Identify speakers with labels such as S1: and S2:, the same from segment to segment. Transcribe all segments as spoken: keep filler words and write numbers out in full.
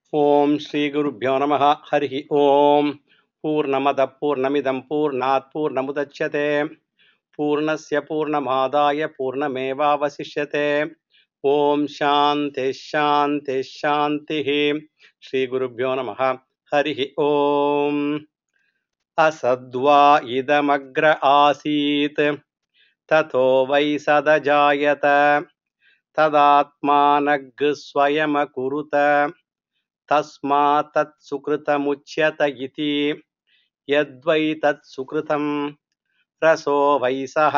S1: Om Shri Guru Bhyo Namaha Harihi Om Purnamada Purnamidam Purnat Purnamudachyate Purnasya Purnamadaya Purnameva Vasishyate Om Shanti Shanti Shanti Shri Guru Bhyo Namaha Harihi Om Asadva Idamagra Asit Tato Vaisadajayata Tadatmanag Swayamakuruta तस्मात् तत् सुकृतमुच्यत इति यद्वै तत् सुकृतं रसो वैसः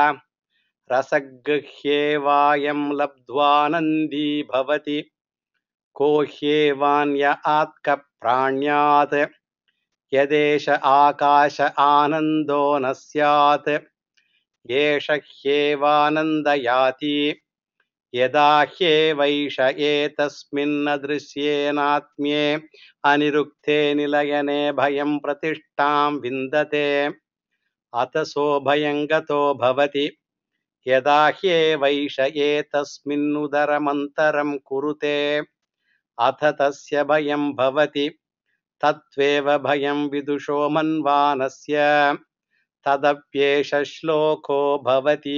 S1: रसगृह्येवायं लब्ध्वानन्दी भवति को ह्येवान्य आत्कप्राण्यात् यदेष आकाश आनन्दो न स्यात् एष ह्येवानन्दयाति यदा ह्येवैष एतस्मिन्नदृश्येनात्म्ये अनिरुक्ते निलयने भयं प्रतिष्ठां विन्दते अतसो भयं गतो भवति यदा ह्येवैष एतस्मिन्नुदरमन्तरं कुरुते अथ तस्य भयं भवति तत्त्वेव भयं विदुषो मन्वानस्य तदप्येष श्लोको भवति.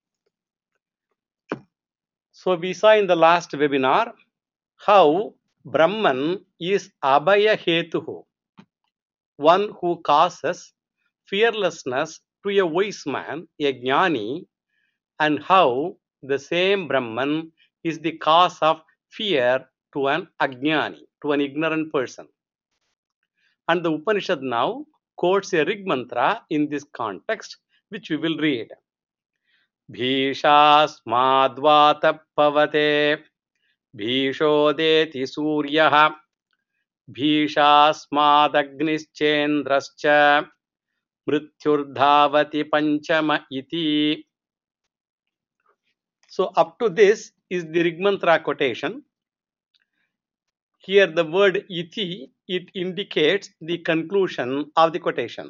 S1: So we saw in the last webinar how Brahman is Abhaya Hetuhu, one who causes fearlessness to a wise man, a Jnani, and how the same Brahman is the cause of fear to an Ajnani, to an ignorant person. And the Upanishad now quotes a Rig mantra in this context, which we will read. Bhishasmadvatapavate भीषोदेति सूर्यः भीषास्मादग्निश्चेन्द्रश्च मृत्युर्धावति पंचम इति. So up to this is the Rigmantra quotation. Here the word iti, it indicates the conclusion of the quotation.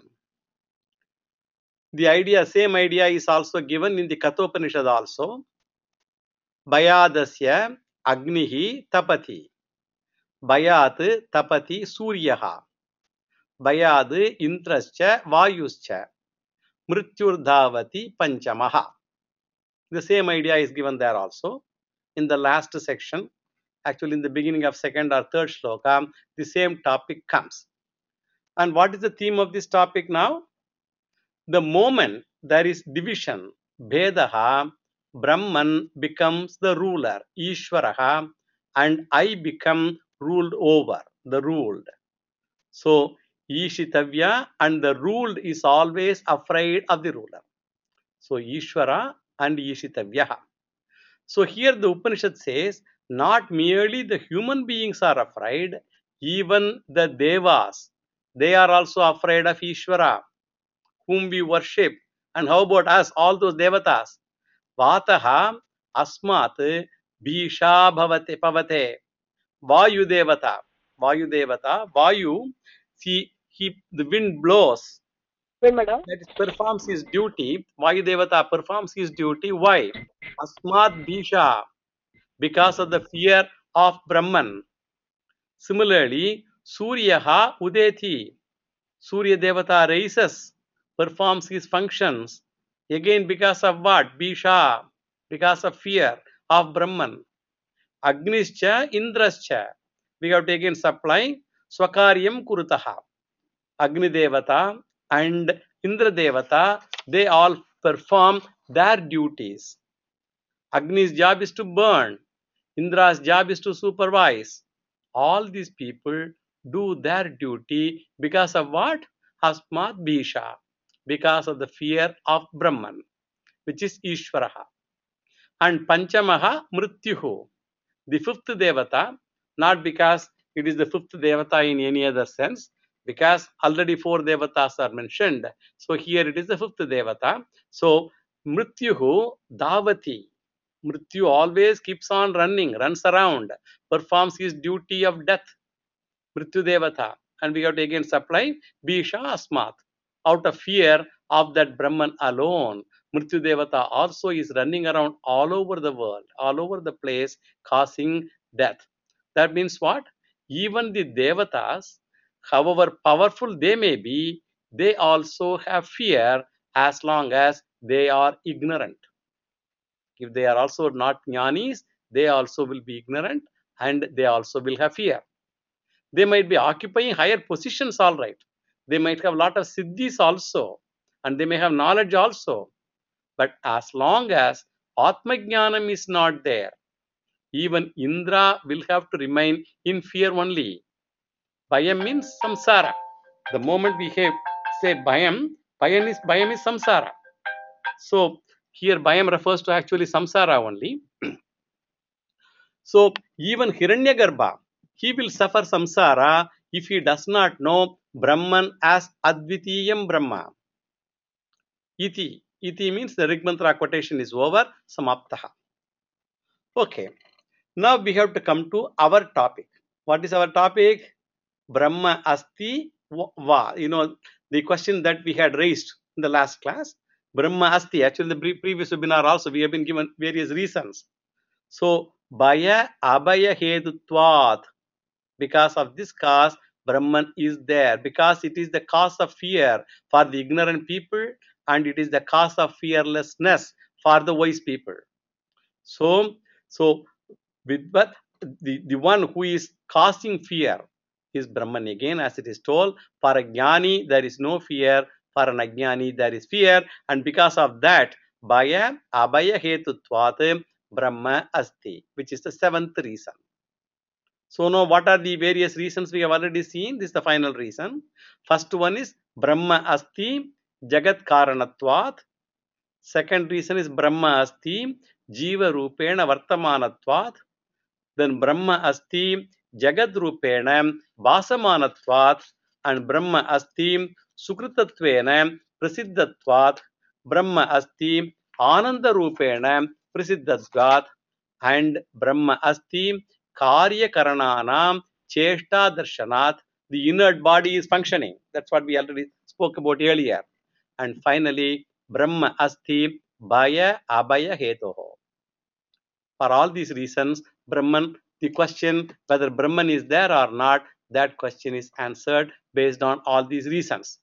S1: The idea, same idea is also given in the Kathopanishad also. Bayadasya agnihi tapati. Bayat tapati suryaha. Bayad indrascha vayuscha. Mrityurdhavati panchamaha. The same idea is given there also. In the last section, actually in the beginning of second or third shloka, the same topic comes. And what is the theme of this topic now? The moment there is division, Bhedaha, Brahman becomes the ruler, Ishvaraha, and I become ruled over, the ruled. So, Ishitavya and the ruled is always afraid of the ruler. So, Ishvara and Ishitavya. So, here the Upanishad says, not merely the human beings are afraid, even the Devas, they are also afraid of Ishvara, whom we worship. And how about us, all those devatas? Vataha asmat bhisha bhavate pavate. Vayu devata. Vayu devata. Vayu, see, he, the wind blows. That is, performs his duty. Vayu devata performs his duty. Why? Asmat bhisha. Because of the fear of Brahman. Similarly, Suryaha udeti. Surya devata rises, performs his functions. Again, because of what? Bhisha, because of fear of Brahman. Agnischa, Indrascha. We have to again supply Swakaryam Kurutaha. Agni Devata and Indra Devata, they all perform their duties. Agni's job is to burn. Indra's job is to supervise. All these people do their duty because of what? Asmat Bhisha. Because of the fear of Brahman, which is Ishvaraha. And Panchamaha Mrityuhu. The fifth Devata, not because it is the fifth Devata in any other sense, because already four Devatas are mentioned. So here it is the fifth Devata. So Mrityuhu Davati. Mrityu always keeps on running, runs around, performs his duty of death. Mrityu Devata. And we have to again supply Bhisha Asmat. Out of fear of that Brahman alone, Mrityu Devata also is running around all over the world, all over the place, causing death. That means what? even the Devatas, however powerful they may be, they also have fear as long as they are ignorant. If they are also not jnanis, they also will be ignorant and they also will have fear. They might be occupying higher positions, all right. They might have a lot of siddhis also, and they may have knowledge also. But as long as Atmajnanam is not there, even Indra will have to remain in fear only. Bhayam means samsara. The moment we have say bhayam, bhayam is, bhayam is samsara. So here bhayam refers to actually samsara only. So even Hiranyagarbha, he will suffer samsara if he does not know Brahman as Advitiyam Brahma. Iti. Iti means the Rigmantra quotation is over. Samaptaha. Okay. Now we have to come to our topic. What is our topic? Brahma Asti Va. You know, the question that we had raised in the last class. Brahma Asti. Actually, the previous webinar also, we have been given various reasons. So, Bhaya Abhaya Hedutvat. Because of this cause, Brahman is there. Because it is the cause of fear for the ignorant people and it is the cause of fearlessness for the wise people. So, so with but the, the one who is causing fear is Brahman again, as it is told. For a jnani, there is no fear. For an ajnani, there is fear. And because of that, Bhaya Abhaya Hetutvat Brahma Asti, which is the seventh reason. So now what are the various reasons we have already seen? This is the final reason. First one is Brahma Asti Jagat Karanatvat. Second reason is Brahma Asti Jiva Rupena Vartamanatvat. Then Brahma Asti Jagad Rupena Vasamanatvat. And Brahma Asti Sukritattvena Prasiddhatvat. Brahma Asti Ananda Rupena Prasiddhatvat. And Brahma Asti Karya Karananam Cheshta Darshanat. The inert body is functioning. That's what we already spoke about earlier. And finally, Brahma Asti Bhaya Abhaya Hetoho. For all these reasons, Brahman, the question whether Brahman is there or not, that question is answered based on all these reasons.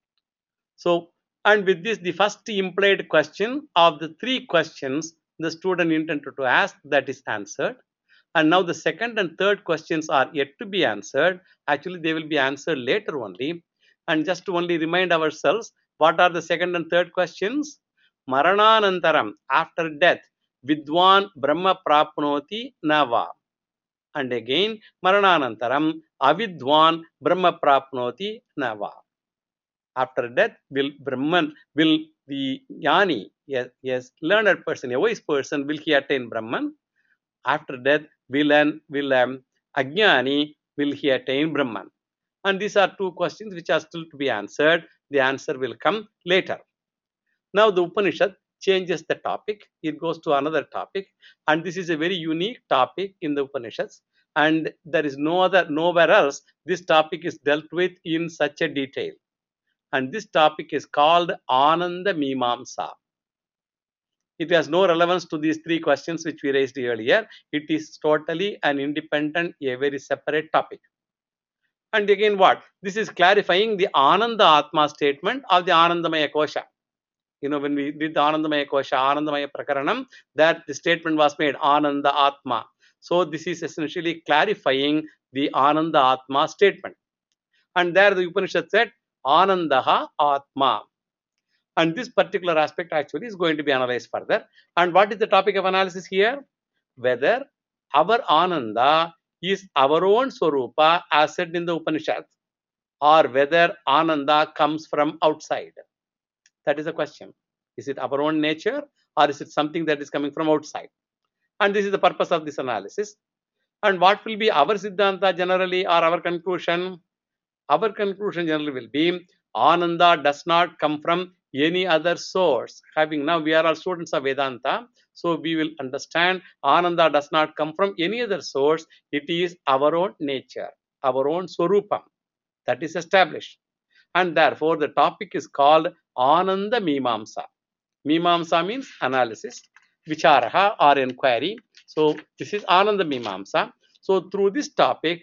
S1: So, and with this, the first implied question of the three questions the student intended to ask, that is answered. And now the second and third questions are yet to be answered. Actually, they will be answered later only. And just to only remind ourselves, what are the second and third questions? Marananantaram, after death, Vidwan Brahma Prapnoti Nava. And again, Marananantaram, Avidwan Brahma Prapnoti Nava. After death, will Brahman, will the Jnani, yes, yes, learned person, a wise person, will he attain Brahman? After death, will an will um, Ajnani, will he attain Brahman? And these are two questions which are still to be answered. The answer will come later. Now the Upanishad changes the topic. It goes to another topic. And this is a very unique topic in the Upanishads. And there is no other, nowhere else this topic is dealt with in such a detail. And this topic is called Ananda Mimamsa. It has no relevance to these three questions which we raised earlier. It is totally an independent, a very separate topic. And again what? This is clarifying the Ananda Atma statement of the Anandamaya Kosha. You know, when we did the Anandamaya Kosha, Anandamaya Prakaranam, that the statement was made, Ananda Atma. So this is essentially clarifying the Ananda Atma statement. And there the Upanishad said, Anandaha Atma. And this particular aspect actually is going to be analyzed further. And what is the topic of analysis here? Whether our Ananda is our own Swarupa as said in the Upanishad, or whether Ananda comes from outside. That is the question. Is it our own nature or is it something that is coming from outside? And this is the purpose of this analysis. And what will be our Siddhanta generally or our conclusion? Our conclusion generally will be Ananda does not come from any other source. Having now we are all students of Vedanta, so we will understand Ananda does not come from any other source. It is our own nature, our own Swarupam. That is established. And therefore, the topic is called Ananda Mimamsa. Mimamsa means analysis, Vicharaha or inquiry. So, this is Ananda Mimamsa. So, through this topic,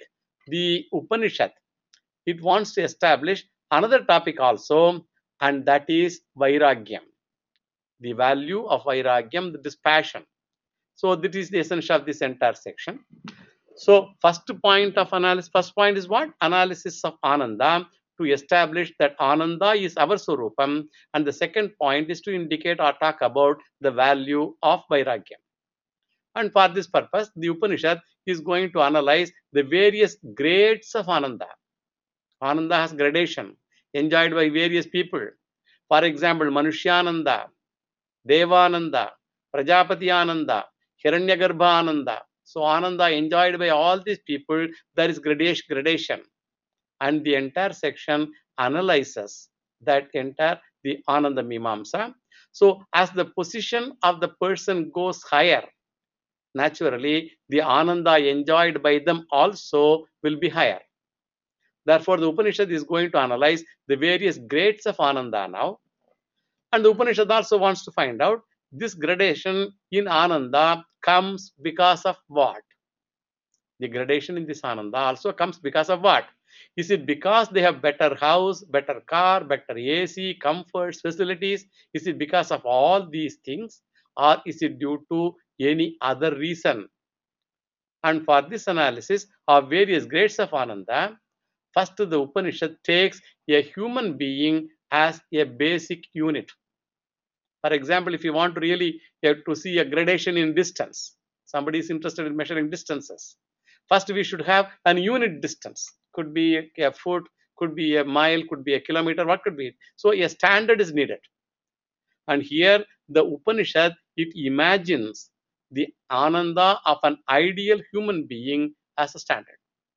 S1: the Upanishad, it wants to establish another topic also, and that is Vairagyam. The value of Vairagyam, that is passion. So that is the essence of this entire section. So first point of analysis, first point is what? Analysis of Ananda, to establish that Ananda is our Swarupam. And the second point is to indicate or talk about the value of Vairagyam. And for this purpose, the Upanishad is going to analyze the various grades of Ananda. Ananda has gradation enjoyed by various people. For example, Manushyananda, Devananda, Prajapati Ananda, Hiranyagarbha Ananda. So Ananda enjoyed by all these people, there is gradation, gradation. And the entire section analyzes that entire the Ananda Mimamsa. So as the position of the person goes higher, naturally the Ananda enjoyed by them also will be higher. Therefore, the Upanishad is going to analyze the various grades of Ananda now. And the Upanishad also wants to find out this gradation in Ananda comes because of what? The gradation in this Ananda also comes because of what? Is it because they have better house, better car, better A C, comforts, facilities? Is it because of all these things? Or is it due to any other reason? And for this analysis of various grades of Ananda, first the Upanishad takes a human being as a basic unit. For example, if you want to really you have to see a gradation in distance, somebody is interested in measuring distances. First, we should have an unit distance. Could be a foot, could be a mile, could be a kilometer, what could be it? So a standard is needed. And here the Upanishad, it imagines the Ananda of an ideal human being as a standard.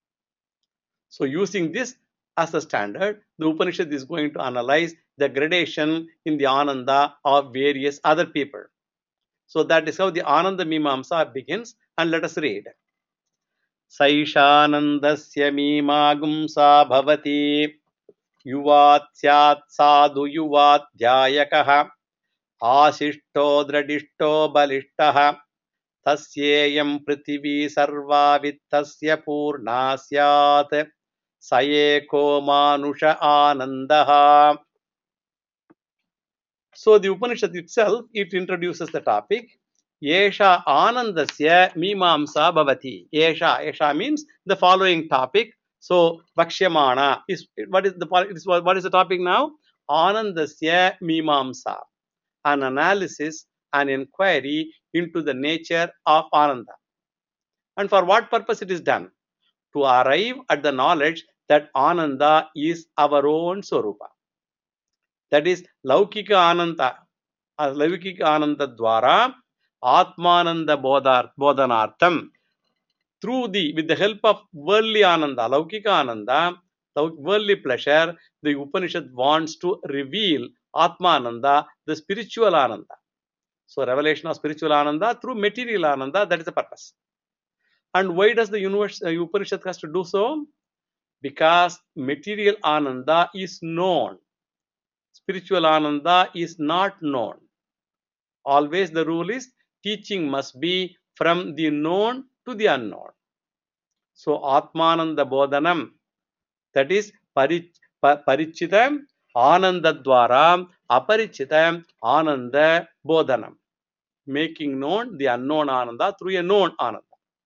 S1: So using this as a standard, the Upanishad is going to analyze the gradation in the Ananda of various other people. So that is how the Ananda Mimamsa begins, and let us read. Saishanandasya Mimagumsa Bhavati Yuvat Syat Sadhu Yuvat Dhyayakaha Ashishto Dradishto Balishtaha Tasyeyam Prithivi Sarva Vittasya Purna Syat Sayeko Manusha Anandaha. So the Upanishad itself, it introduces the topic. Yesha Anandasya Mimamsa Bhavati. Yesha, Yesha means the following topic. So Vakshyamana is what is the what is the topic now? Anandasya Mimamsa, an analysis, an inquiry into the nature of Ananda. And for what purpose it is done? To arrive at the knowledge that Ananda is our own Swarupa. That is Laukika Ananda. Laukika Ananda Dwara Atmananda Bodhanartham. Through the, with the help of worldly Ananda, Laukika Ananda, worldly pleasure, the Upanishad wants to reveal Atmananda, the spiritual Ananda. So revelation of spiritual Ananda through material Ananda, that is the purpose. And why does the universe, uh, Upanishad has to do so? Because material Ananda is known. Spiritual Ananda is not known. Always the rule is teaching must be from the known to the unknown. So Atmananda Bodhanam, that is Parichitam Ananda Dwara Aparichitam Ananda Bodhanam, making known the unknown Ananda through a known Ananda.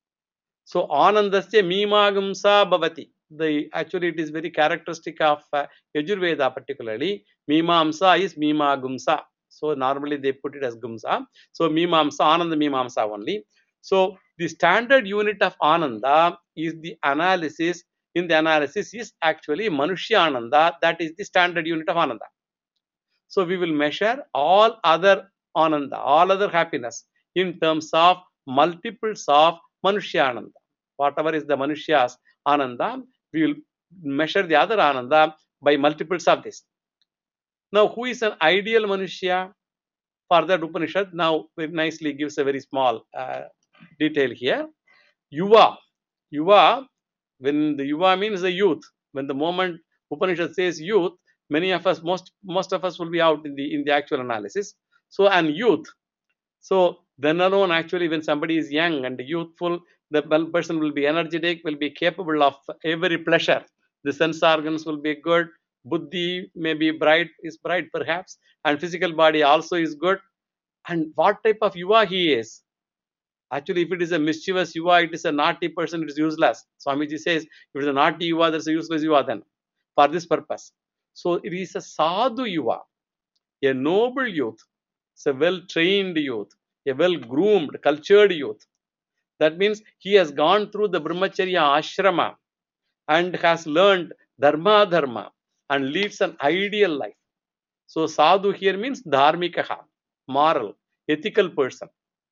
S1: So Anandasya Mimagumsa Bhavati. The actually it is very characteristic of uh, Yajurveda particularly. Mimamsa is Mimagumsa. So normally they put it as Gumsa. So Mimamsa, Ananda Mimamsa only. So the standard unit of Ananda is the analysis. In the analysis is actually Manushya Ananda. That is the standard unit of Ananda. So we will measure all other Ananda, all other happiness in terms of multiples of Manushya Ananda. Whatever is the Manushya's Ananda, we will measure the other Ananda by multiples of this. Now, who is an ideal Manushya? For that, Upanishad now very nicely gives a very small uh, detail here. Yuva. Yuva, when the Yuva means the youth, when the moment Upanishad says youth, many of us, most most of us will be out in the in the actual analysis. So, an youth. So, Then alone, actually, when somebody is young and youthful, the person will be energetic, will be capable of every pleasure. The sense organs will be good. Buddhi may be bright, is bright perhaps, and physical body also is good. And what type of yuva he is? Actually, if it is a mischievous yuva, it is a naughty person, it is useless. Swamiji says, if it is a naughty yuva, there is a useless yuva then, for this purpose. So it is a sadhu yuva, a noble youth, it's a well-trained youth, a well-groomed, cultured youth. That means he has gone through the brahmacharya ashrama and has learned dharma dharma and leads an ideal life. So sadhu here means dharmikaha, moral, ethical person.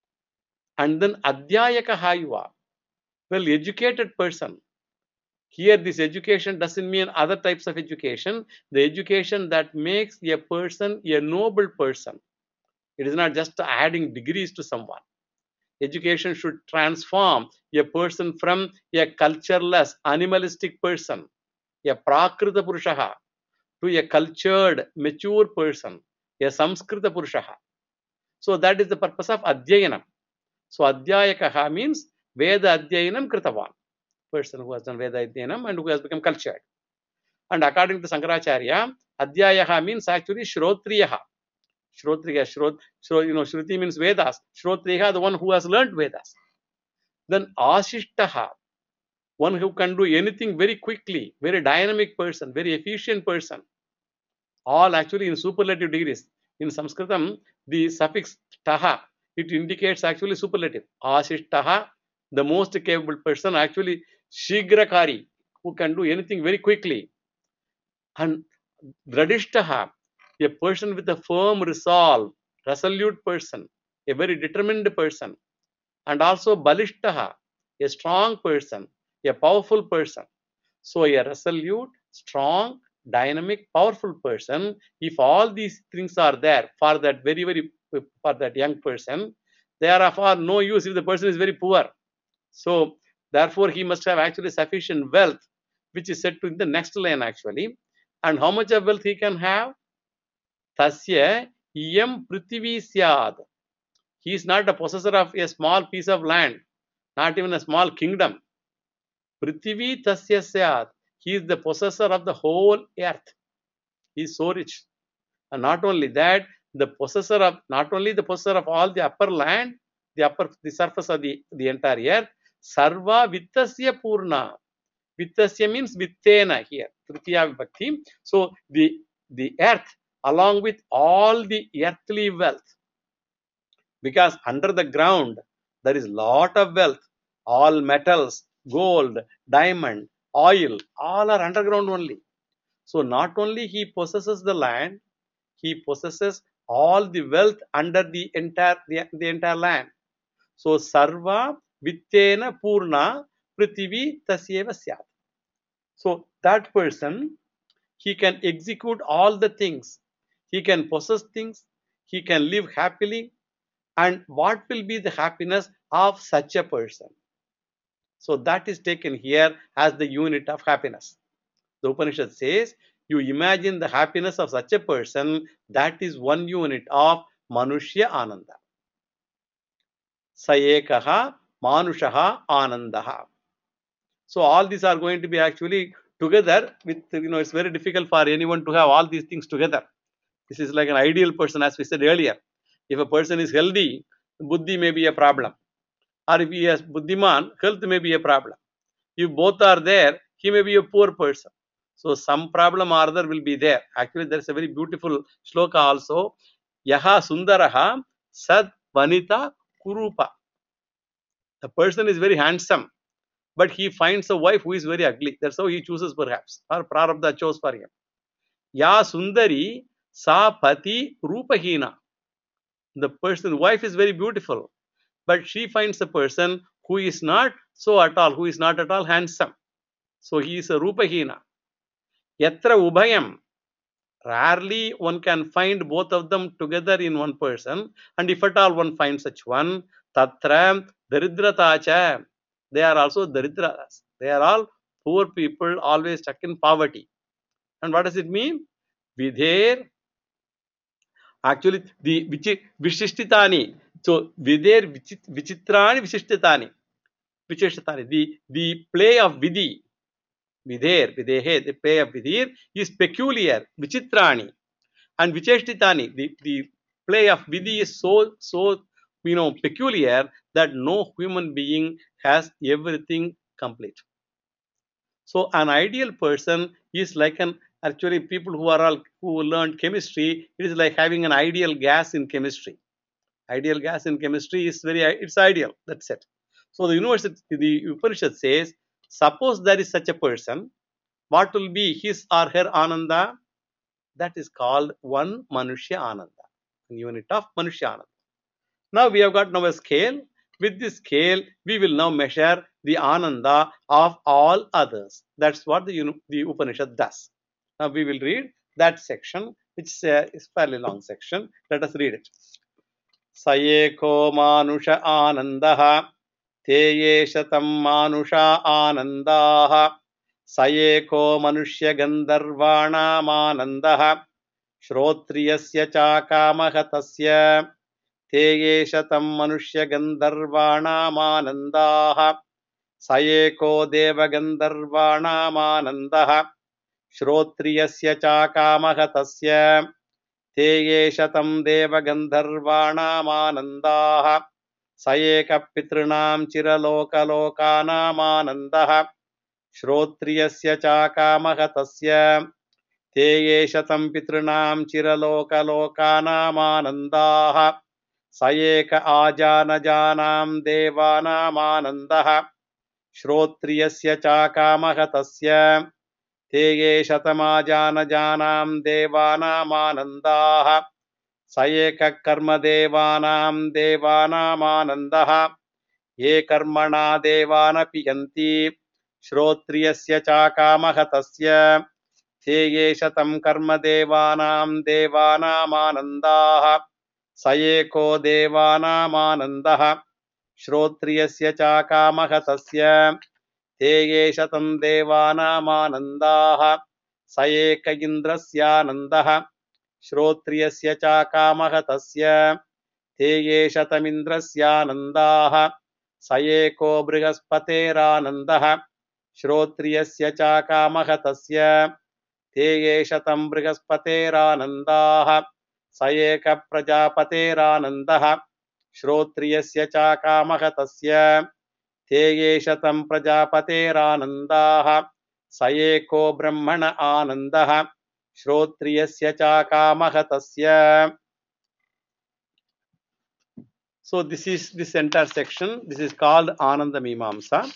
S1: And then adhyayakaha yuva, well educated person. Here this education doesn't mean other types of education, the education that makes a person a noble person. It is not just adding degrees to someone. Education should transform a person from a cultureless, animalistic person, a prakrita purushaha, to a cultured, mature person, a samskrita purushaha. So that is the purpose of adhyayanam. So adhyayakaha means Veda adhyayanam kritavan, person who has done Veda adhyayanam and who has become cultured. And according to Sankaracharya, adhyayaha means actually shrotriyaha. Shrotriya, shrot, shrot, you know, Shruti means Vedas. Shrotriyaha, the one who has learnt Vedas. Then Ashishtaha, one who can do anything very quickly, very dynamic person, very efficient person. All actually in superlative degrees. In Sanskritam, the suffix taha, it indicates actually superlative. Ashishtaha, the most capable person, actually Shigrakari, who can do anything very quickly. And Dradishtaha, a person with a firm resolve, resolute person, a very determined person. And also Balishtaha, a strong person, a powerful person. So a resolute, strong, dynamic, powerful person, if all these things are there for that very, very, for that young person, they are of all no use if the person is very poor. So therefore he must have actually sufficient wealth, which is said to in the next line actually. And how much of wealth he can have? Tasya iyam prithvi syad. He is not a possessor of a small piece of land, not even a small kingdom. Prithvi tasya syad. He is the possessor of the whole earth. He is so rich. And not only that, the possessor of, not only the possessor of all the upper land, the upper, the surface of the, the entire earth, sarva vittasya purna. Vittasya means vittena here, tritiya vibhakti. So the, the earth, along with all the earthly wealth, because under the ground there is lot of wealth, all metals, gold, diamond, oil, all are underground only. So not only he possesses the land, he possesses all the wealth under the entire the, the entire land. So sarva vittena purna prithvi tasyeva syat. So that person, he can execute all the things, he can possess things, he can live happily. And what will be the happiness of such a person? So that is taken here as the unit of happiness. The Upanishad says, you imagine the happiness of such a person, that is one unit of Manushya Ananda. Sayekaha Manushaha Anandaha. So all these are going to be actually together with, you know, it's very difficult for anyone to have all these things together. This is like an ideal person, as we said earlier. If a person is healthy, buddhi may be a problem. Or if he has buddhiman, health may be a problem. If both are there, he may be a poor person. So some problem or other will be there. Actually, there is a very beautiful shloka also. Yaha sundaraha sad vanita kurupa. The person is very handsome, but he finds a wife who is very ugly. That's how he chooses perhaps. Or prarabdha chose for him. Ya sundari sa pati rupahina. The person, wife is very beautiful, but she finds a person who is not so at all, who is not at all handsome. So he is a rupahina. Yatra ubhayam. Rarely one can find both of them together in one person, and if at all one finds such one, tatra daridratacha. They are also daridras. They are all poor people, always stuck in poverty. And what does it mean? Vidher. Actually, the Vishishtitani, So Vider Vichitrani Vishishtitani. Vishishtitani. The, the play of Vidhi, Vidher, Videhe, the play of Vidhir is peculiar, Vichitrani. And Vicheshtitani, the, the play of Vidhi is so, so, you know, peculiar that no human being has everything complete. So an ideal person is like an, actually people who are all, who learned chemistry, it is like having an ideal gas in chemistry. Ideal gas in chemistry is very, it's ideal, that's it. So the university, the Upanishad says, suppose there is such a person, what will be his or her Ananda? That is called one Manushya Ananda, unit of Manushya Ananda. Now we have got now a scale. With this scale, we will now measure the Ananda of all others. That's what the, the Upanishad does. Now we will read that section, which uh, is a fairly long section. Let us read it. Sayeko Manusha Anandaha Te Yeshatam Manusha Anandaha Sayeko Manushya Gandharvana Manandaha Shrotriyasya Chakamaha Tasya Te Yeshatam Manushya Gandharvana Manandaha Sayeko Deva Gandharvana Manandaha Shrotriyasya Chakamaha Tasya Te Yeshatam Deva Gandharvana Manandaha Sayeka Pitrinam Chiraloka Lokana Manandaha Shrotriyasya Chakamaha Tasya Te Yeshatam Pitrinam Chiraloka Lokana Manandaha Sayeka Ajana Janam Devana Manandaha Shrotriyasya Chakamaha Tasya Te Yeshatamajana Janam Devana Manandaha Sayeka Karma Devanam Devana Manandaha Ye Karmana Devana Piyanti Shrotriyasya Chakamaha Tasya Te Yeshatam Karma Devanam Devana Manandaha Sayeko Devana Manandaha Shrotriyasya Chakamaha Tasya Te Yeshatam Devana Manandaha Sayeka Indrasyanandaha Shrotriyasya Chakamaha Tasya Te Yeshatam Indrasyanandaha Sayeko Brigaspateranandaha Shrotriyasya Chakamaha Tasya Te Yeshatam Brigaspateranandaha Sayeka Prajapateranandaha Shrotriyasya Chakamaha Tasya Te Yeshatam Prajapateranandaha Sayeko Brahmana Anandaha Shrotriyasya Chakamaha Tasya. So this is this entire section. This is called Ananda Mimamsa.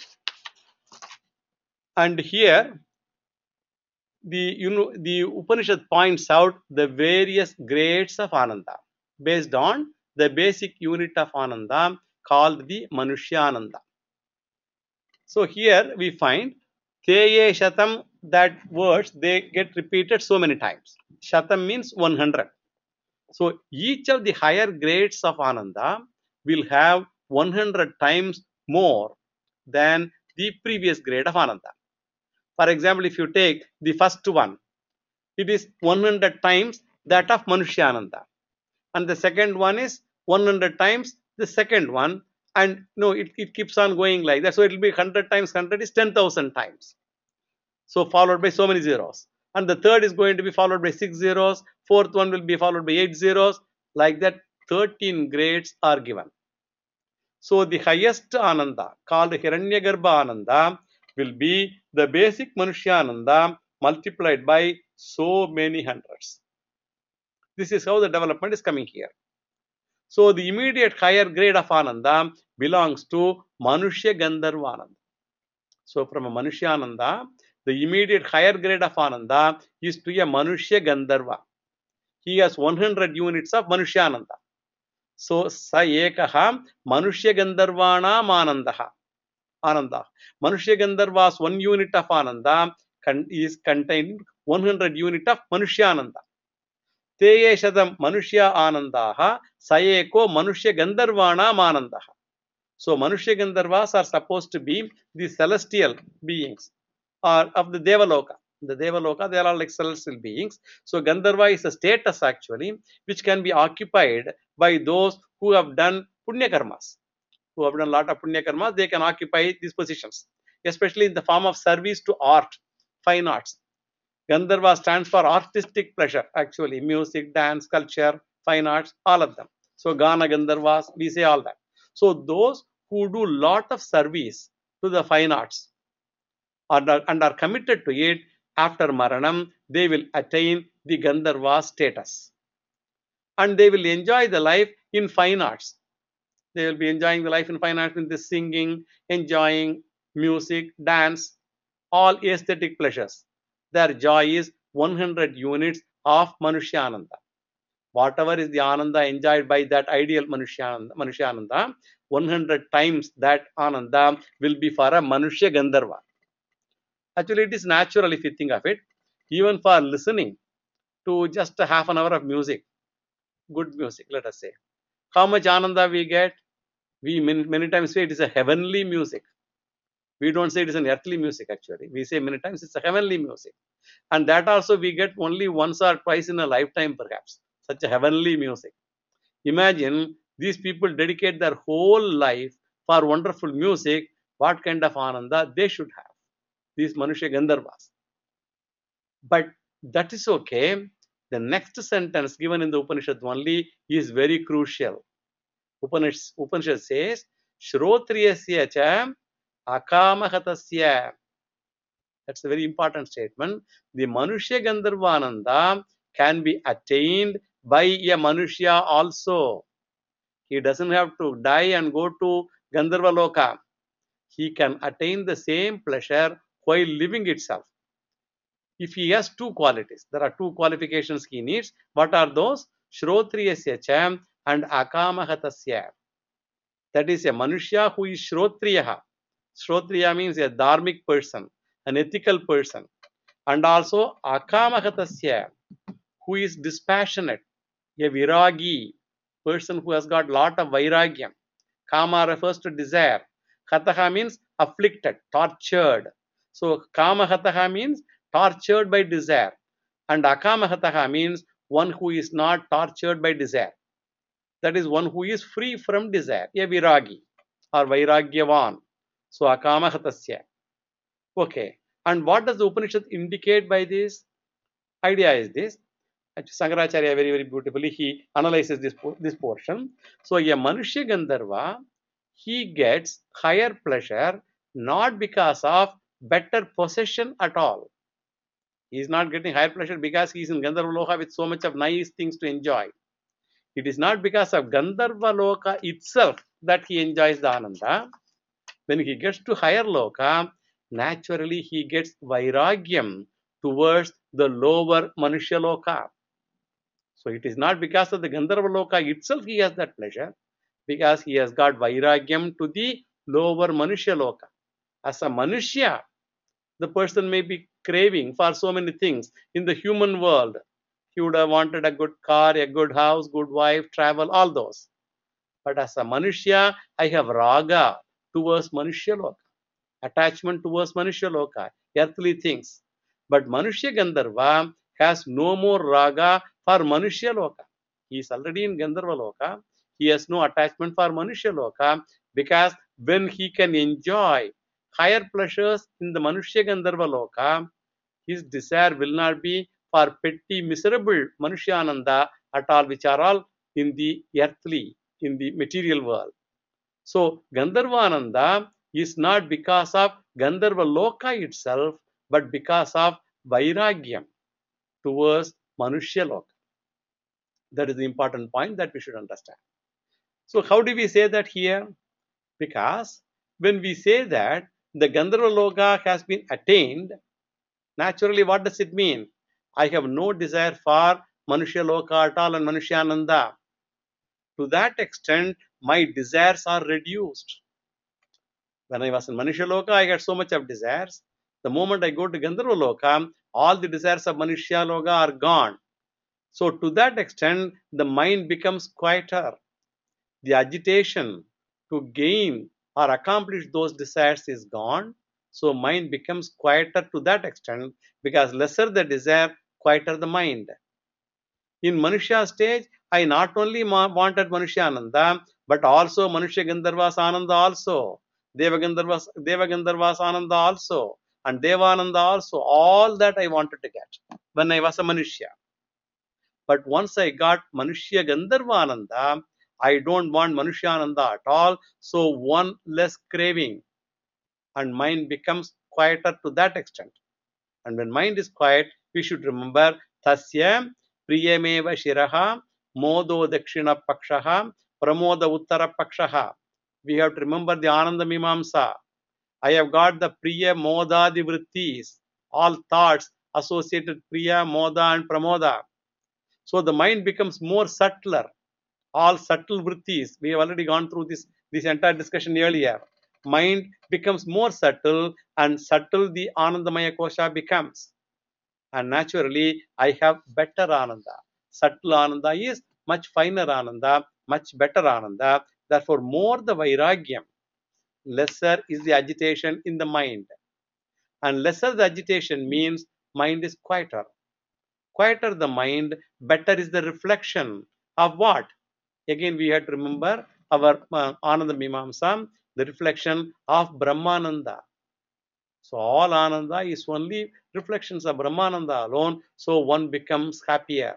S1: And here the you know the Upanishad points out the various grades of Ananda based on the basic unit of Ananda called the Manushyananda. So here we find Teye Shatam, that words they get repeated so many times. Shatam means one hundred. So each of the higher grades of Ananda will have one hundred times more than the previous grade of Ananda. For example, if you take the first one, it is one hundred times that of Manushyananda. And the second one is one hundred times the second one. And no, it, it keeps on going like that. So it will be one hundred times one hundred is ten thousand times. So followed by so many zeros. And the third is going to be followed by six zeros. Fourth one will be followed by eight zeros. Like that, thirteen grades are given. So the highest Ananda, called Hiranyagarbha Ananda, will be the basic Manushyananda multiplied by so many hundreds. This is how the development is coming here. So the immediate higher grade of Ananda belongs to Manushya Gandharva Ananda. So from a Manushyananda, the immediate higher grade of Ananda is to a Manushya Gandharva. He has one hundred units of Manushyananda. So Sa Ekaha Manushya Gandharvana Anandaha. Ananda. Manushya Gandharva's one unit of Ananda is contained one hundred unit of Manushyananda. Te Yeshadam Manushya Anandaha Sayeko Manushya Gandharvana Manandaha. So Manushya Gandharvas are supposed to be the celestial beings or of the Devaloka. The Devaloka, they are all like celestial beings. So Gandharva is a status actually which can be occupied by those who have done Punya karmas. Who have done a lot of Punya karmas, they can occupy these positions, especially in the form of service to art, fine arts. Gandharva stands for artistic pleasure, actually, music, dance, culture, fine arts, all of them. So Gana Gandharvas, we say all that. So those who do lot of service to the fine arts and are, and are committed to it, after Maranam, they will attain the Gandharva status. And they will enjoy the life in fine arts. They will be enjoying the life in fine arts in the singing, enjoying music, dance, all aesthetic pleasures. Their joy is one hundred units of Manushyananda. Whatever is the Ananda enjoyed by that ideal Manushyananda, Manushyananda, one hundred times that Ananda will be for a Manushya Gandharva. Actually, it is natural if you think of it. Even for listening to just a half an hour of music, good music, let us say. How much Ananda we get? We many, many times say it is a heavenly music. We don't say it is an earthly music actually. We say many times it's a heavenly music. And that also we get only once or twice in a lifetime perhaps. Such a heavenly music. Imagine these people dedicate their whole life for wonderful music. What kind of Ananda they should have. These Manushya Gandharvas. But that is okay. The next sentence given in the Upanishad only is very crucial. Upanishad, Upanishad says, Shrotriyasya cha akamahatasya. That's a very important statement. The Manushya Gandharvananda can be attained by a Manushya also. He doesn't have to die and go to Gandharva Loka. He can attain the same pleasure while living itself. If he has two qualities, there are two qualifications he needs. What are those? Shrotriyasya cha and akamahatasya. That is a Manushya who is Shrotriyaha. Shrotriya means a dharmic person, an ethical person. And also akamahatasya, who is dispassionate, a viragi, person who has got lot of vairagyam. Kama refers to desire. Hataha means afflicted, tortured. So kama hataha means tortured by desire. And akama hataha means one who is not tortured by desire. That is one who is free from desire, a viragi or vairagyavan. So akama hatasya. Okay. And what does the Upanishad indicate by this? Idea is this. Sankaracharya very, very beautifully, he analyzes this, this portion. So a Manushya Gandharva, he gets higher pleasure not because of better possession at all. He is not getting higher pleasure because he is in Gandharva Loka with so much of nice things to enjoy. It is not because of Gandharva Loka itself that he enjoys the Ananda. When he gets to higher Loka, naturally he gets Vairagyam towards the lower Manushya Loka. So it is not because of the Gandharva Loka itself he has that pleasure, because he has got Vairagyam to the lower Manushya Loka. As a Manushya, the person may be craving for so many things in the human world. He would have wanted a good car, a good house, good wife, travel, all those. But as a Manushya, I have Raga towards Manushya Loka, attachment towards Manushya Loka, earthly things. But Manushya Gandharva has no more Raga for Manushya Loka. He is already in Gandharva Loka. He has no attachment for Manushya Loka, because when he can enjoy higher pleasures in the Manushya Gandharva Loka, his desire will not be for petty, miserable Manushyananda at all, which are all in the earthly, in the material world. So Gandharvananda is not because of Gandharva Loka itself, but because of Vairagyam towards Manushya Loka. That is the important point that we should understand. So how do we say that here? Because when we say that the Gandharva Loka has been attained, naturally what does it mean? I have no desire for Manushya Loka at all and Manushyananda. To that extent, my desires are reduced. When I was in Manushya Loka, I had so much of desires. The moment I go to Gandharva Loka, all the desires of Manushya Loka are gone. So to that extent, the mind becomes quieter. The agitation to gain or accomplish those desires is gone. So mind becomes quieter to that extent, because lesser the desire, quieter the mind. In Manushya stage, I not only wanted Manushyananda, but also Manushya Gandharvas Ananda also, Deva Gandharvas, Deva Gandharvas Ananda also, and Devananda also. All that I wanted to get when I was a Manushya. But once I got Manushya Gandharvananda, I don't want Manushyananda at all. So one less craving, and mind becomes quieter to that extent. And when mind is quiet, we should remember Tasya Priyameva Shiraha Modo Dakshina Pakshaha Pramoda Uttara Pakshaha. We have to remember the Ananda Mimamsa. I have got the Priya Moda Vrittis, all thoughts associated Priya, Moda and Pramoda. So the mind becomes more subtler. All subtle vrittis. We have already gone through this, this entire discussion earlier. Mind becomes more subtle, and subtle the Anandamaya Kosha becomes. And naturally, I have better Ananda. Subtle Ananda is much finer Ananda, much better Ananda. Therefore, more the Vairagyam, lesser is the agitation in the mind. And lesser the agitation means mind is quieter. Quieter the mind, better is the reflection of what? Again, we have to remember our uh, Ananda Mimamsa, the reflection of Brahmananda. So all Ananda is only reflections of Brahmananda alone. So one becomes happier.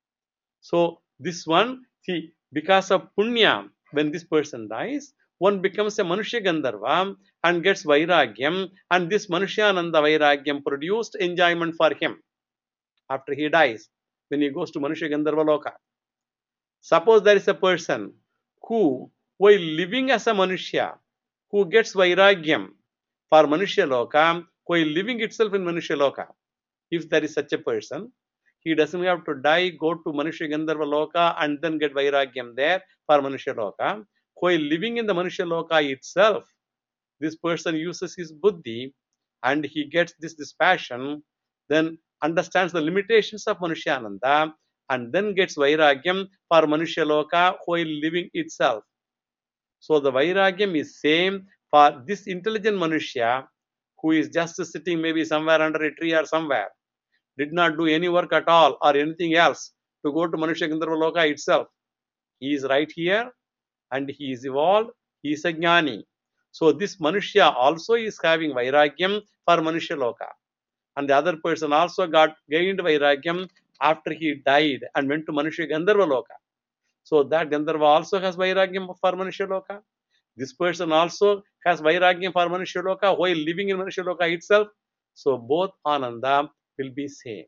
S1: So this one, see, because of Punya, when this person dies, one becomes a Manushya Gandharva and gets Vairagyam, and this Manushyananda Vairagyam produced enjoyment for him after he dies, when he goes to Manushya Gandharva Loka. Suppose there is a person who, while living as a Manushya, who gets Vairagyam for Manushya Loka, while living itself in Manushya Loka. If there is such a person, he doesn't have to die, go to Manushya Gandharva Loka and then get Vairagyam there for Manushya Loka. While living in the Manushya Loka itself, this person uses his buddhi and he gets this, this passion, then understands the limitations of Manushyananda and then gets Vairagyam for Manushya Loka while living itself. So the Vairagyam is same for this intelligent Manushya who is just sitting maybe somewhere under a tree or somewhere, did not do any work at all or anything else to go to Manushya Gandharva Loka itself. He is right here and he is evolved, he is a Jnani. So this Manushya also is having Vairagyam for Manushya Loka. And the other person also got gained Vairagyam after he died and went to Manushya Gandharva Loka. So that Gandharva also has Vairagyam for Manushya Loka. This person also has Vairagyam for Manushya Loka while living in Manushya Loka itself. So both Ananda will be same.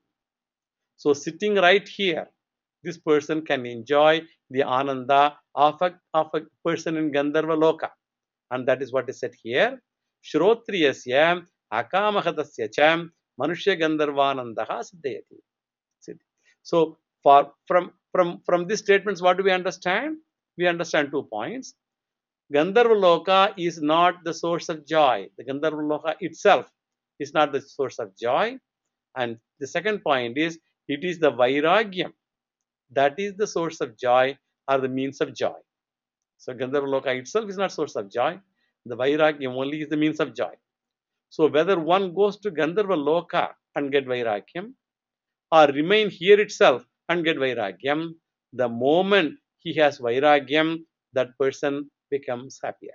S1: So sitting right here, this person can enjoy the Ananda of a, of a person in Gandharva Loka. And that is what is said here. Shrotriyasya akamahatasya cha Manushya Gandharvanandaha siddhayati. So for, from, from, from these statements, what do we understand? We understand two points. Gandharva Loka is not the source of joy. The Gandharva Loka itself is not the source of joy. And the second point is, it is the Vairagyam that is the source of joy or the means of joy. So Gandharva Loka itself is not source of joy. The Vairagyam only is the means of joy. So whether one goes to Gandharva Loka and get Vairagyam or remain here itself and get Vairagyam, the moment he has Vairagyam, that person becomes happier.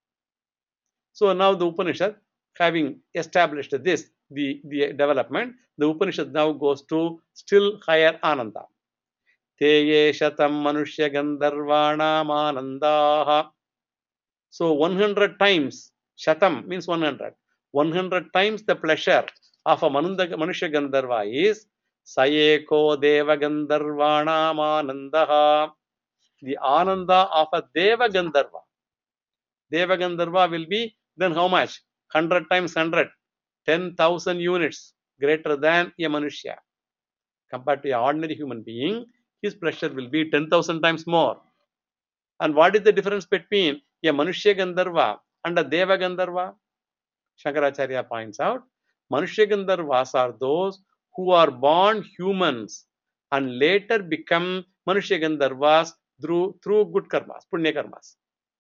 S1: So now the Upanishad, having established this, the, the development, the Upanishad now goes to still higher Ananda. Teye shatam manushya gandharvanam anandaha. So one hundred times, shatam means one hundred. one hundred times the pleasure of a manushya gandharva is sayeko deva gandharvanam anandaha. The ananda of a deva gandharva. Deva gandharva will be then how much? one hundred times one hundred. ten thousand units greater than a manushya. Compared to an ordinary human being, his pleasure will be ten thousand times more. And what is the difference between a Manushya Gandharva and a Deva Gandharva? Shankaracharya points out, Manushya Gandharvas are those who are born humans and later become Manushya Gandharvas through, through good karmas, punya karmas.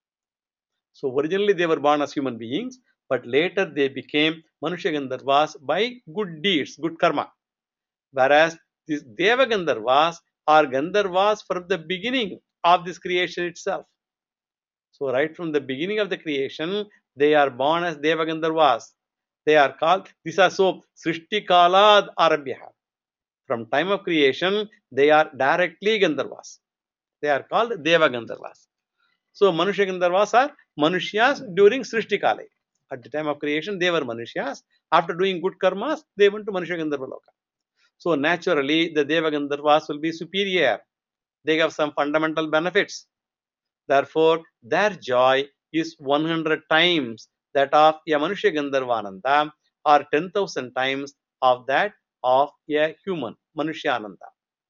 S1: So originally they were born as human beings, but later they became Manushya Gandharvas by good deeds, good karma. Whereas these Deva Gandharvas are Gandharvas from the beginning of this creation itself. So right from the beginning of the creation, they are born as Devagandharvas. They are called, these are so Srishti Kalad Arabhya. From time of creation, they are directly Gandharvas. They are called Devagandharvas. So Manushya Gandharvas are Manushyas during Srishti Kale. At the time of creation, they were Manushyas. After doing good karmas, they went to Manushya Gandharva Loka. So naturally, the Devagandharvas will be superior. They have some fundamental benefits. Therefore, their joy is one hundred times that of a Manushya Gandharvananda or ten thousand times of that of a human, Manushyananda.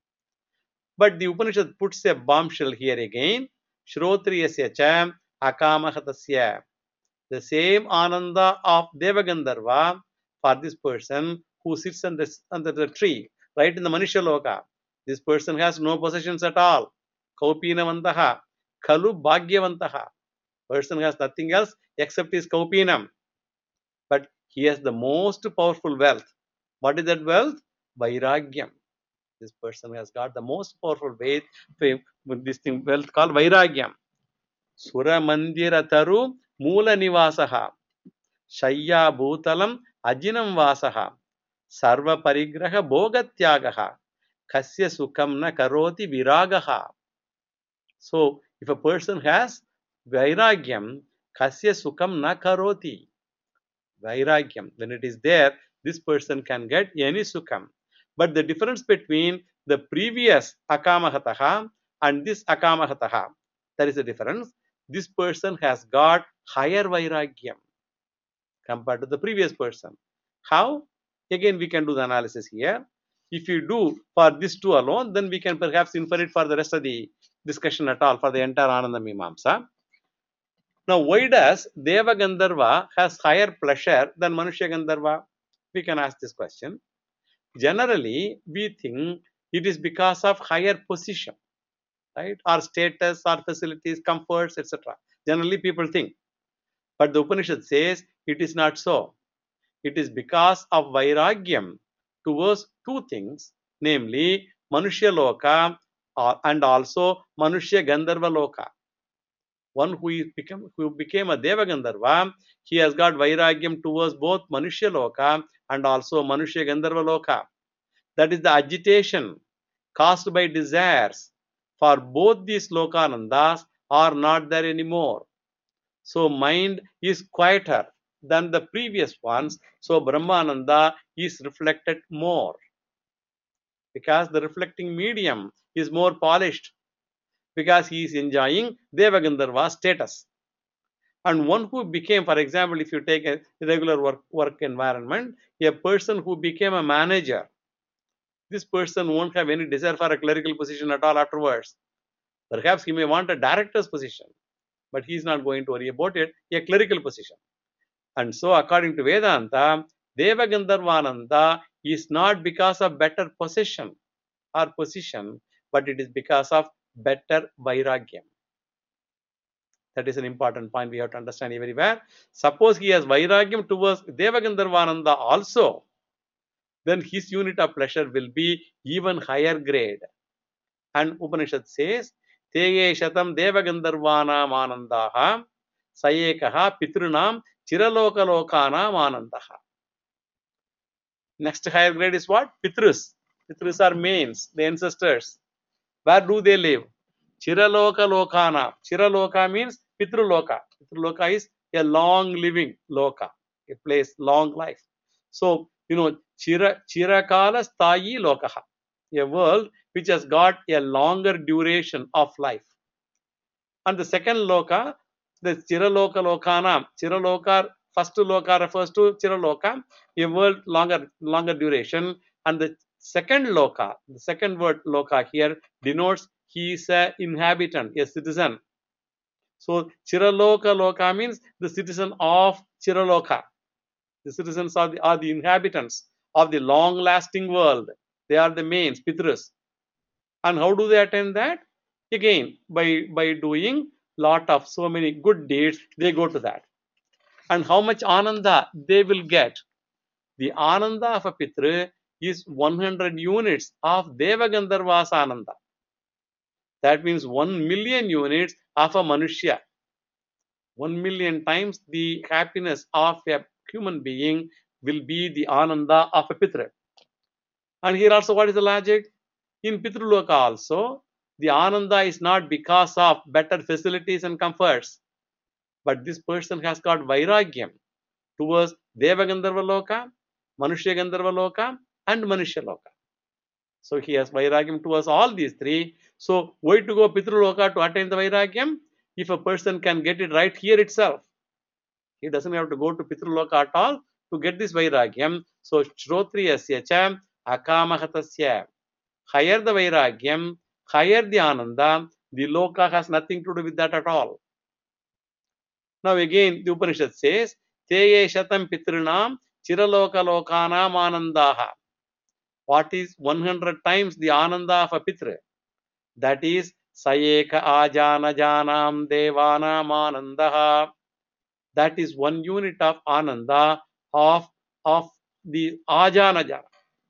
S1: But the Upanishad puts a bombshell here again. Shrotriyasya cha akamahatasya. The same Ananda of Devagandharva for this person who sits under, under the tree, right in the Manushya Loka. This person has no possessions at all. Kaupinavantaha. Kalu Bhagyavantaha. Person has nothing else except his Kaupinam. But he has the most powerful wealth. What is that wealth? Vairagyam. This person has got the most powerful faith with this thing, wealth called Vairagyam. Sura Mandira Taru Mula Nivasaha. Shayya Bhutalam Ajinam Vasaha. Sarva Parigraha Bhogatyagaha. Kasya Sukham na Karoti Viragaha. So, if a person has Vairagyam, Kasya Sukham na Karoti. Vairagyam, when it is there, this person can get any Sukham. But the difference between the previous Akamahataha and this Akamahataha, there is a difference. This person has got higher Vairagyam compared to the previous person. How? Again, we can do the analysis here. If you do for these two alone, then we can perhaps infer it for the rest of the discussion at all, for the entire Ananda Mimamsa. Now, why does Deva Gandharva has higher pleasure than Manushya Gandharva? We can ask this question. Generally, we think it is because of higher position, right? Or status, or facilities, comforts, et cetera. Generally, people think. But the Upanishad says it is not so. It is because of Vairagyam towards two things, namely Manushya Loka uh, and also Manushya Gandharva Loka. One who became, who became a Deva Gandharva, he has got Vairagyam towards both Manushya Loka and also Manushya Gandharva Loka. That is the agitation caused by desires for both these Lokanandas are not there anymore. So mind is quieter than the previous ones. So Brahmananda is reflected more because the reflecting medium is more polished, because he is enjoying Devagandharva status. And one who became, for example, if you take a regular work, work environment, a person who became a manager, this person won't have any desire for a clerical position at all afterwards. Perhaps he may want a director's position, but he is not going to worry about it, a clerical position. And so, according to Vedanta, Devagandharvananda is not because of better possession or position, but it is because of better Vairagyam. That is an important point we have to understand everywhere. Suppose he has Vairagyam towards Devagandharvananda also, then his unit of pleasure will be even higher grade. And Upanishad says, Teye Shatam Devagandharvanam Anandaha Sayekaha Pitrunam Chiraloka Lokanam Anandaha. Next higher grade is what? Pitrus. Pitrus are mains, the ancestors. Where do they live? Chiraloka Lokana. Chiraloka means Pitruloka. Pitruloka is a long living loka, a place, long life. So, you know, Chira, Chirakala Sthayi Lokaha, a world which has got a longer duration of life. And the second loka, the Chiraloka Lokana, Chiraloka, first loka refers to Chiraloka, a world longer, longer duration. And the second loka, the second word loka here denotes he is an inhabitant, a citizen. So Chiraloka Loka means the citizen of Chiraloka. The citizens are the, are the inhabitants of the long-lasting world. They are the mains, Pitrus. And how do they attain that? Again, by, by doing lot of so many good deeds, they go to that. And how much Ananda they will get? The Ananda of a Pitru is one hundred units of Devagandharvas Ananda. That means one million units of a Manushya. One million times the happiness of a human being will be the ananda of a pitra. And here also, what is the logic? In Pitruloka also, the ananda is not because of better facilities and comforts, but this person has got vairagyam towards Devagandharva Loka, Manushya Gandharva Loka, and Manushya Loka. So he has vairagyam towards all these three. So why to go Pitruloka to attain the vairagyam? If a person can get it right here itself, he doesn't have to go to Pitruloka at all to get this vairagyam. So Shrotriyasya cha akamahatasya. Higher the vairagyam, higher the ananda, the loka has nothing to do with that at all. Now again, the Upanishad says, Teye shatam pitrinam chiraloka lokanam anandaha. What is one hundred times the ananda of a pitra? That is, Sayeka ajana janam devanam anandaha. That is one unit of ananda of, of the ajana jana.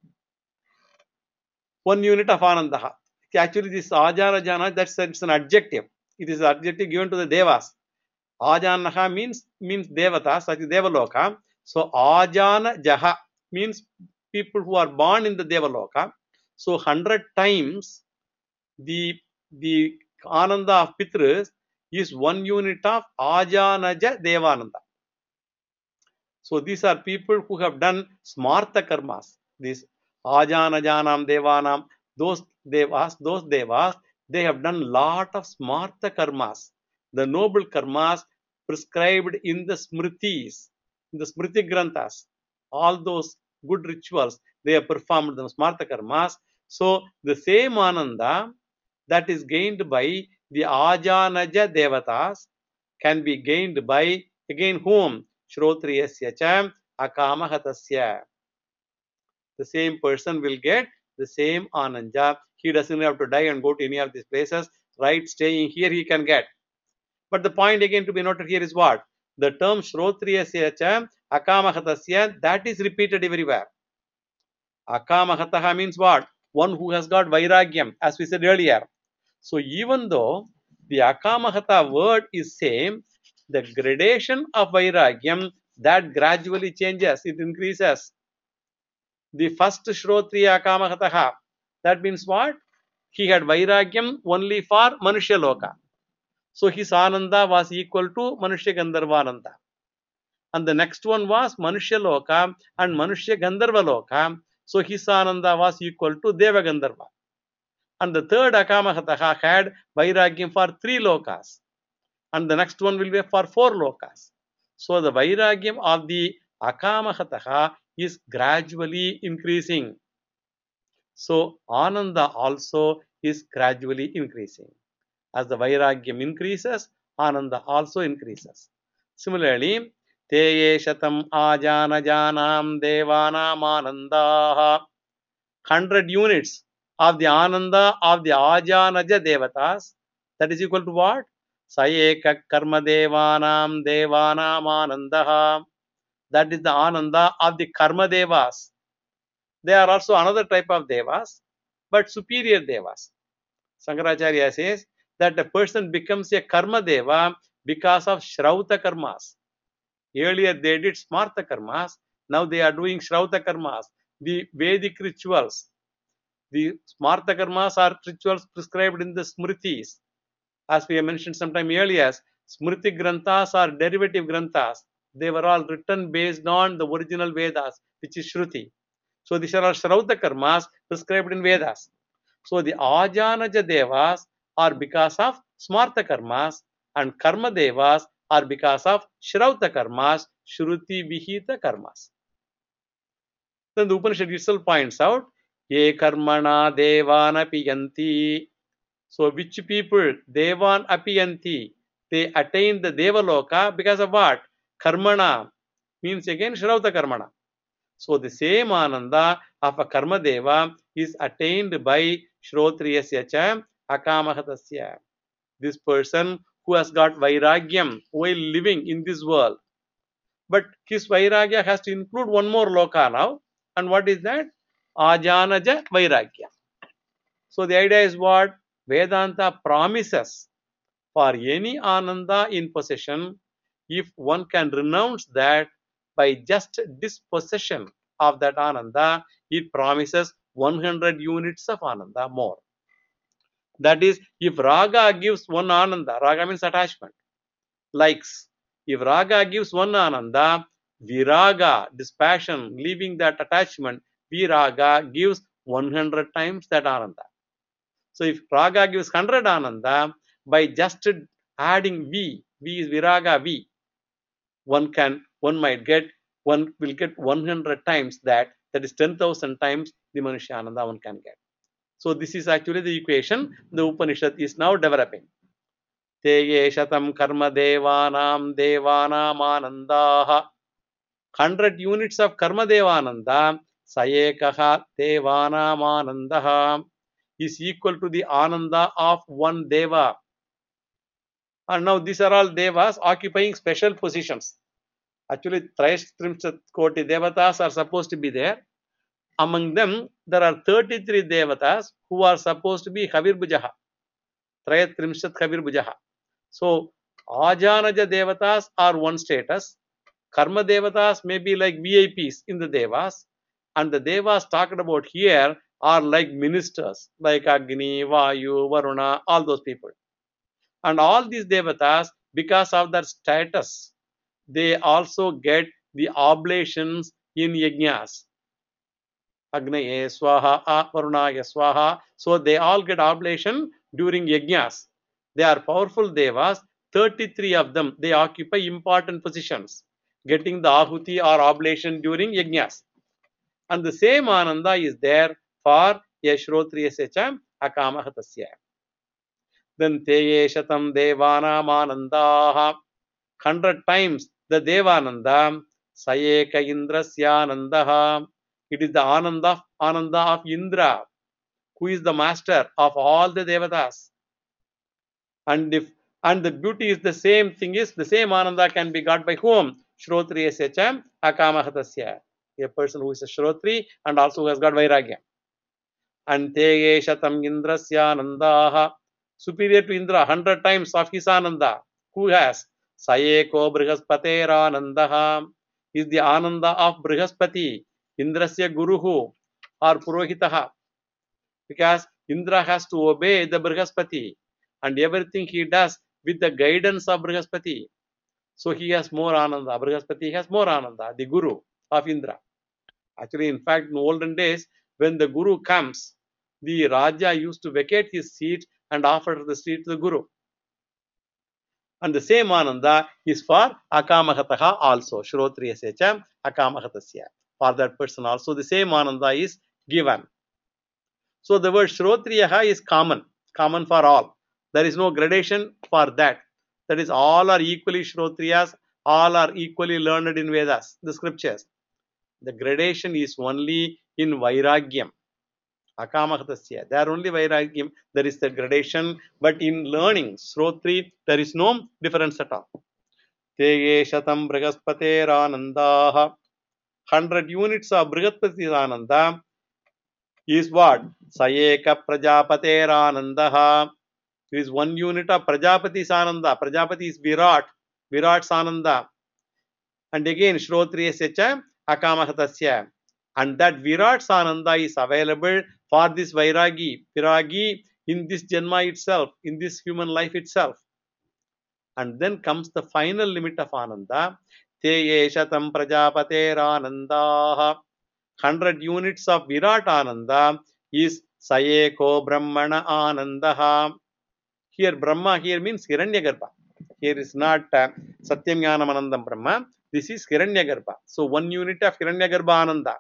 S1: One unit of anandaha. Actually, this ajana jana, that's it's an adjective. It is an adjective given to the devas. Ajanaha means means devata, such as devaloka. So ajana jaha means people who are born in the devaloka. So hundred times the the ananda of pitras is one unit of ajanaja devananda. So these are people who have done smarta karmas. These ajanajanam devanam, those devas, those devas, they have done lot of smarta karmas, the noble karmas prescribed in the smritis, in the smriti granthas. All those good rituals, they have performed the smarta karmas. So the same ananda that is gained by the ajanaja devatas can be gained by, again, whom? Shrotriyasya cha akamahatasya. The same person will get the same ananda. He doesn't have to die and go to any of these places. Right, staying here he can get. But the point again to be noted here is what? The term Shrotriyasya cha akamahatasya, that is repeated everywhere. Akamahataha means what? One who has got vairagyam, as we said earlier. So even though the akamahata word is same, the gradation of vairagyam, that gradually changes, it increases. The first Shrotriya akamahataha, that means what? He had vairagyam only for Manushya Loka. So his ananda was equal to Manushya Gandharva ananda. And the next one was Manushya Loka and Manushya Gandharva Loka. So his ananda was equal to Deva Gandharva. And the third akamahataha had vairagyam for three lokas. And the next one will be for four lokas. So the vairagyam of the akamahataha is gradually increasing. So ananda also is gradually increasing. As the vairagyam increases, ananda also increases. Similarly, Teye shatam ajana janam devanam anandaha. Hundred units of the ananda of the ajanaja devatas, that is equal to what? Sayeka karma devanam devanam anandaha. That is the ananda of the karma devas. They are also another type of devas, but superior devas. Shankaracharya says that a person becomes a karma deva because of shrauta karmas. Earlier they did smarta karmas, now they are doing shrauta karmas, the Vedic rituals. The smarta karmas are rituals prescribed in the smritis. As we have mentioned sometime earlier, smriti granthas are derivative granthas. They were all written based on the original Vedas, which is Shruti. So these are all shrauta karmas prescribed in Vedas. So the ajanaja devas are because of smarta karmas, and karma devas are because of shrauta karmas, shruti vihita karmas. Then the Upanishad itself points out, ye karmana devan apiyanti. So which people? Devan apiyanti. They attain the devaloka because of what? Karmana means again shrauta karmana. So the same ananda of a karma deva is attained by Shrotriyasya cha akamahatasya. This person who has got vairagyam while living in this world. But his vairagya has to include one more loka now. And what is that? Ajanaja vairagya. So the idea is what? Vedanta promises for any ananda in possession, if one can renounce that by just dispossession of that Ananda, it promises one hundred units of Ananda more. That is, if Raga gives one Ananda, Raga means attachment, likes. If Raga gives one Ananda, Viraga, dispassion, leaving that attachment, Viraga gives one hundred times that Ananda. So if Raga gives one hundred Ananda, by just adding V, V is Viraga V, one can, one might get, one will get one hundred times that, that is ten thousand times the Manushya Ananda one can get. So this is actually the equation the Upanishad is now developing. Te shatam karma devanam devanam anandaha. one hundred units of karma devananda, sayekaha devanam anandaha, is equal to the ananda of one deva. And now these are all devas occupying special positions. Actually, Trayastrimshat Koti devatas are supposed to be there. Among them, there are thirty-three devatas who are supposed to be Havirbhujaha. Trayatrimshat Havirbhujaha. So, Ajanaja devatas are one status. Karma devatas may be like V I Ps in the devas. And the devas talked about here are like ministers, like Agni, Vayu, Varuna, all those people. And all these devatas, because of their status, they also get the oblations in yajnas. Agnaye Swaha, Varunaya Swaha. So they all get oblation during yajnas. They are powerful devas. thirty-three of them, they occupy important positions, getting the ahuti or oblation during yajnas. And the same Ananda is there for Yashrotriya Secha Akamahatasya. Then Teye Shatam Devanam Anandaha. Hundred times the Devananda, Sayeka Indrasya Anandaha. It is the Ananda, Ananda of Indra, who is the master of all the Devatas. And if and the beauty is the same thing is the same Ananda can be got by whom? Shrotriya Secha Akamahatasya. A person who is a Shrotri and also who has got Vairagya. And Teye Shatam Indrasya Anandaha. Superior to Indra, hundred times of his Ananda. Who has? Sayeko Brihaspater Anandaha is the Ananda of Brihaspati, Indrasya Guruhu or Purohitaha. Because Indra has to obey the Brihaspati and everything he does with the guidance of Brihaspati. So he has more Ananda. Brihaspati has more Ananda, the Guru of Indra. Actually, in fact, in olden days, when the Guru comes, the Raja used to vacate his seat and offer the seat to the Guru. And the same Ananda is for Akamahataha also. Shrotriya Secha Akamahatasya. For that person also, the same Ananda is given. So the word Shrotriyaha is common, common for all. There is no gradation for that. That is, all are equally Shrotriyas, all are equally learned in Vedas, the scriptures. The gradation is only in Vairagyam. Akamahatasya. There only Vairagyam, there is the gradation, but in learning, Shrotri, there is no difference at all. Teye Shatam Brihaspate Anandaha. Hundred units of Brihaspati Ananda is what? Sayeka Prajapate Anandaha. It is one unit of Prajapati's Ananda. Prajapati is Virat, Virat's Ananda. And again, Shrotriya Secha Akamahatasya. And that Virat's Ananda is available for this Vairagi, Viragi in this Janma itself, in this human life itself. And then comes the final limit of Ananda. Teye Shatam Prajapate Anandaha. Hundred units of Virat Ananda is Sayeko Brahmana Anandaha. Here Brahma here means Hiranyagarbha. Here is not uh, Satyam Jnanam Anandam Brahma. This is Hiranyagarbha. So one unit of Hiranyagarbha Ananda.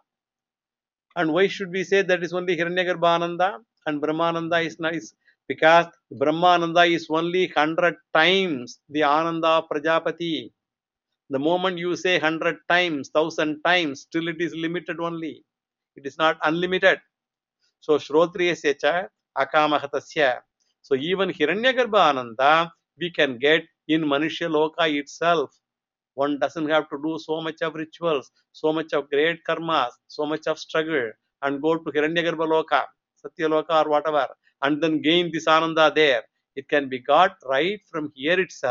S1: And why should we say that is only Hiranyagarbha Ananda and Brahmananda is nice? Because Brahmananda is only hundred times the Ananda of Prajapati. The moment you say hundred times, thousand times, still it is limited only. It is not unlimited. So Shrotriya Secha Akamahatasya. So even Hiranyagarbha Ananda we can get in Manushya Loka itself. One doesn't have to do so much of rituals, so much of great karmas, so much of struggle and go to Hiranyagarbha Loka, Satya Loka or whatever and then gain this Ananda there. It can be got right from here itself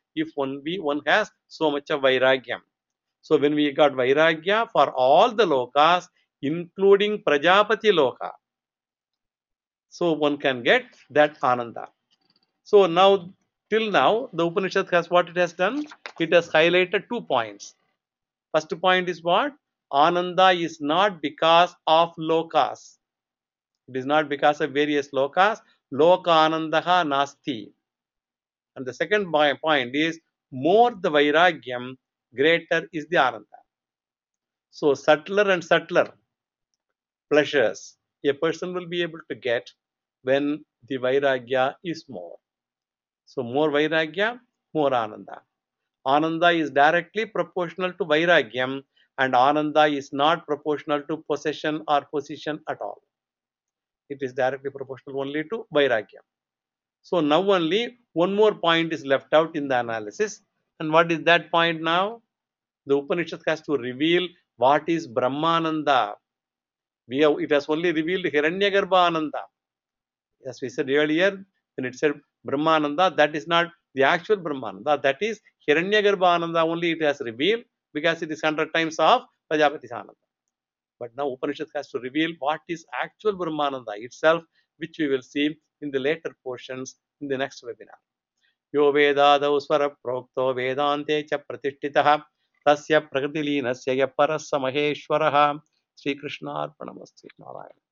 S1: if one, we, one has so much of Vairagyam. So when we got Vairagya for all the lokas, including Prajapati loka, so one can get that Ananda. So now, till now, the Upanishad has what it has done? It has highlighted two points. First point is what? Ananda is not because of lokas. It is not because of various lokas. Loka anandaha nasti. And the second point is, more the Vairagyam, greater is the Ananda. So subtler and subtler pleasures a person will be able to get when the Vairagya is more. So more Vairagya, more Ananda. Ananda is directly proportional to Vairagyam, and Ananda is not proportional to possession or position at all. It is directly proportional only to Vairagyam. So now only one more point is left out in the analysis. And what is that point now? The Upanishad has to reveal what is Brahmananda. We have, it has only revealed Hiranyagarbha Ananda. As we said earlier, when it said Brahmananda, that is not the actual Brahmananda. That is Hiranyagarbha Ananda only it has revealed, because it is hundred times of Prajapati's Ananda. But now Upanishad has to reveal what is actual Brahmananda itself, which we will see in the later portions in the next webinar. Yo vedadau swara prokto vedante cha pratishtitah tasya prakritilīnasya ya parassa maheshwarah. Sri Krishna arpanamastu. Narayana.